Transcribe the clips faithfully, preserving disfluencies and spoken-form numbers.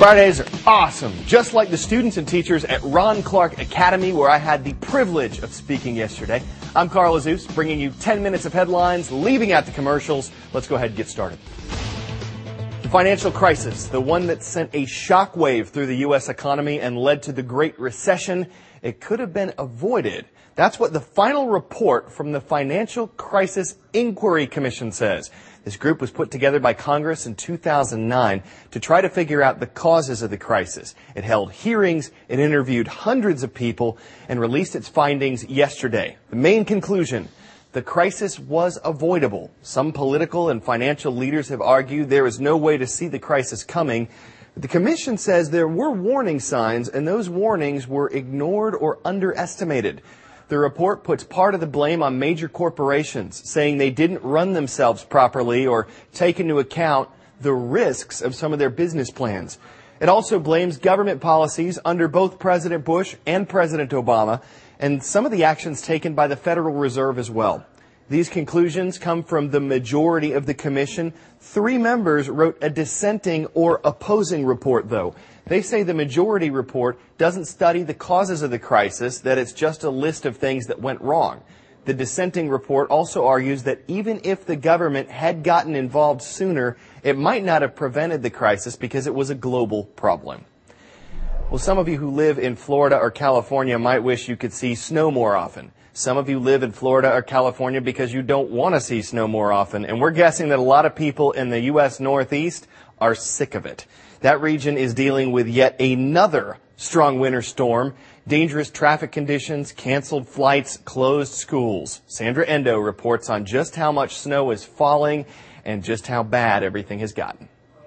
Fridays are awesome, just like the students and teachers at Ron Clark Academy, where I had the privilege of speaking yesterday. I'm Carl Azuz, bringing you ten minutes of headlines, leaving out the commercials. Let's go ahead and get started. The financial crisis, the one that sent a shockwave through the U S economy and led to the Great Recession, it could have been avoided. That's what the final report from the Financial Crisis Inquiry Commission says. This group was put together by Congress in two thousand nine to try to figure out the causes of the crisis. It held hearings, it interviewed hundreds of people, and released its findings yesterday. The main conclusion: the crisis was avoidable. Some political and financial leaders have argued there is no way to see the crisis coming. But the commission says there were warning signs, and those warnings were ignored or underestimated. The report puts part of the blame on major corporations, saying they didn't run themselves properly or take into account the risks of some of their business plans. It also blames government policies under both President Bush and President Obama, and some of the actions taken by the Federal Reserve as well. These conclusions come from the majority of the commission. Three members wrote a dissenting or opposing report, though. They say the majority report doesn't study the causes of the crisis, that it's just a list of things that went wrong. The dissenting report also argues that even if the government had gotten involved sooner, it might not have prevented the crisis because it was a global problem. Well, some of you who live in Florida or California might wish you could see snow more often. Some of you live in Florida or California because you don't want to see snow more often. And we're guessing that a lot of people in the U S Northeast are sick of it. That region is dealing with yet another strong winter storm, dangerous traffic conditions, canceled flights, closed schools. Sandra Endo reports on just how much snow is falling and just how bad everything has gotten.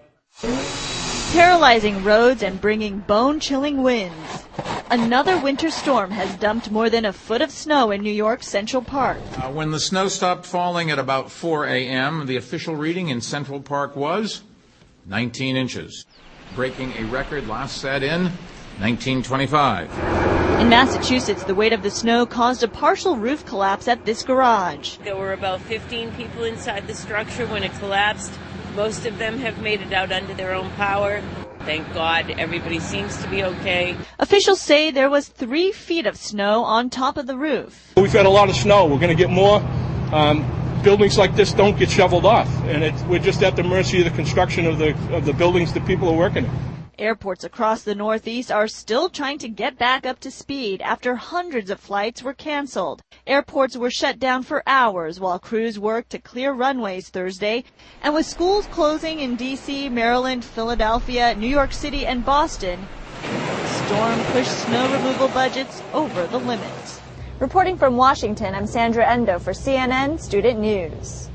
Paralyzing roads and bringing bone-chilling winds. Another winter storm has dumped more than a foot of snow in New York's Central Park. Uh, when the snow stopped falling at about four a.m., the official reading in Central Park was nineteen inches, breaking a record last set in nineteen twenty-five. In Massachusetts, the weight of the snow caused a partial roof collapse at this garage. There were about fifteen people inside the structure when it collapsed. Most of them have made it out under their own power. Thank God, everybody seems to be okay. Officials say there was three feet of snow on top of the roof. We've had a lot of snow. We're going to get more. Um, buildings like this don't get shoveled off, and it, we're just at the mercy of the construction of the of the buildings that people are working in. Airports across the Northeast are still trying to get back up to speed after hundreds of flights were canceled. Airports were shut down for hours while crews worked to clear runways Thursday. And with schools closing in D C, Maryland, Philadelphia, New York City, and Boston, the storm pushed snow removal budgets over the limit. Reporting from Washington, I'm Sandra Endo for C N N Student News.